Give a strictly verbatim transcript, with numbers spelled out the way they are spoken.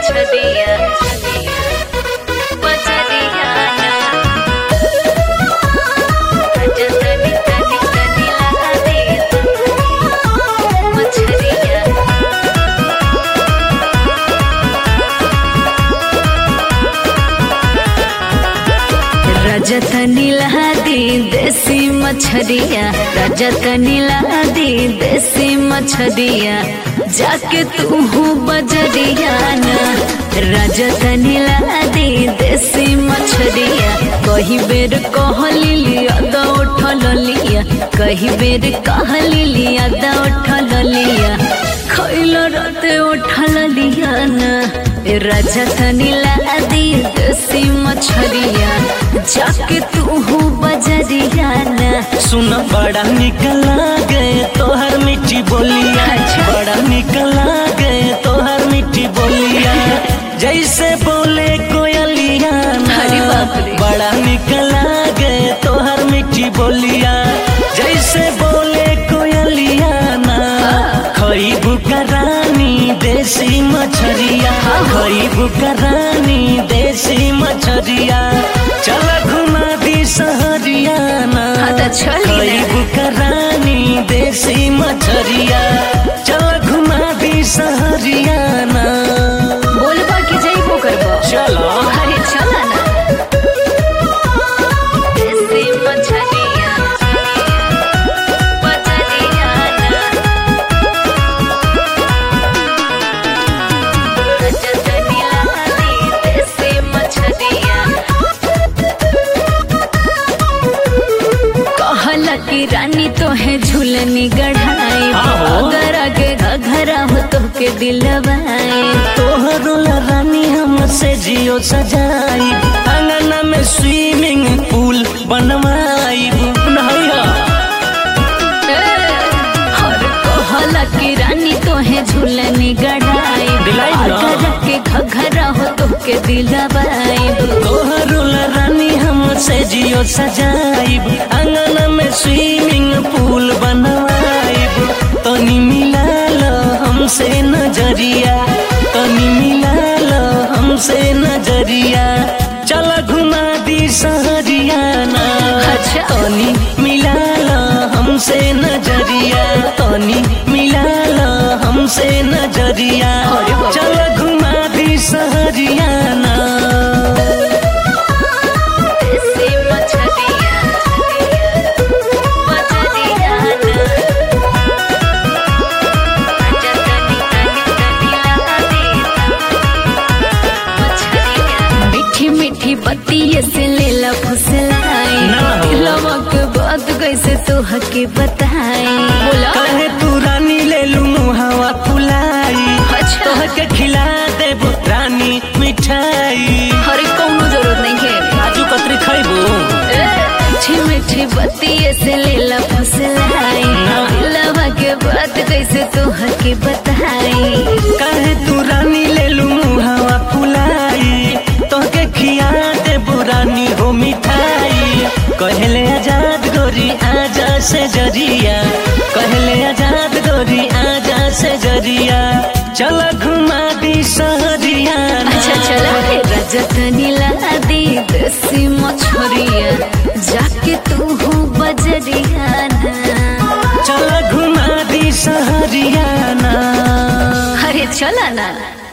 मछलिया मछलिया ना राजा तनी तनी तनी लगा दे मछलिया राजा तनी लगा दे देसी मछलिया राजा तनी लगा दे देसी मछलिया जाके तू हूँ बजरिया ना राजा तनी लगा दे देसी मछलिया कही बेर कहली लिया दा उठल लिया कही बेर कहली लिया दा उठल लिया खैल राते उठल लिया ना राजा तनी लगा दे देसी मछलिया जाके तू हूँ बजरिया ना सुन बड़ा निकला गए तोहर मिठी बोलिया बड़ा निकला गए तोहर मिठी बोलिया जैसे बोले कोयलिया ना बड़ा निकला गए तोहर मिठी बोलिया जैसे बोले कोयलिया ना खई बुकरानी देसी मछरिया खई बुकरानी देसी मछरिया चल घुमा दी सहरिया ना खई बुकरानी देसी मछरिया चल घुमा दी सहरिया ना बोलबा कि जइबो करबो चलो अरे चला ना देसी मछलिया मछलिया ना राजा तनी लगा दे देसी मछलिया कहला कि रानी तो है झूलनी गढ़ाई अगर आगे घघरा हो तो के दिलवाए तोहरो रानी हमसे जियो सजाई अंगना में स्विमिंग पूल बनवाई नैया और कहला कि रानी तो है झूलनी गढ़ाई अगर के घघरा हो तो के दिलवाए तोहरो रानी हमसे जियो सजाई अंगना में स्विमिंग पूल बनवाई तनी मिला लो हमसे नजरिया तनी मिला लो हमसे नजरिया चल घुमा दी सहरिया ना तनी मिला लो हमसे नजरिया तनी मिला लो हमसे नजरिया चल घुमा दी सहरिया ना देसी मछलिया मछलिया ना राजा तनी तनी तनी लगा दे मछलिया मीठी मीठी बत्तिये से लेला फुसलाई दिलवा के बात कैसे तो हके बताई बोला कहे तू रानी ले लू मुहावा फुलाई तोह के खिला दे रानी मिठाई हर कोनो जरूरत नहीं है काजू कतरी खैबू मीठी मीठी बत्तिये से लेला फुसलाई दिलवा के बात कैसे तो हके बताई कहे तू रानी ले लू मुहावा फुलाई तोह के खिया दे रानी हो मिठाई कहले आजाद गोरी आजा से जरिया कहले आजाद गोरी आजा से जरिया चल घुमा दी सहरिया अच्छा चला राजा तनी लगा दी देसी मछलिया जाके तू हूँ बजरिया ना चल घुमा दी सहरिया ना अरे चला ना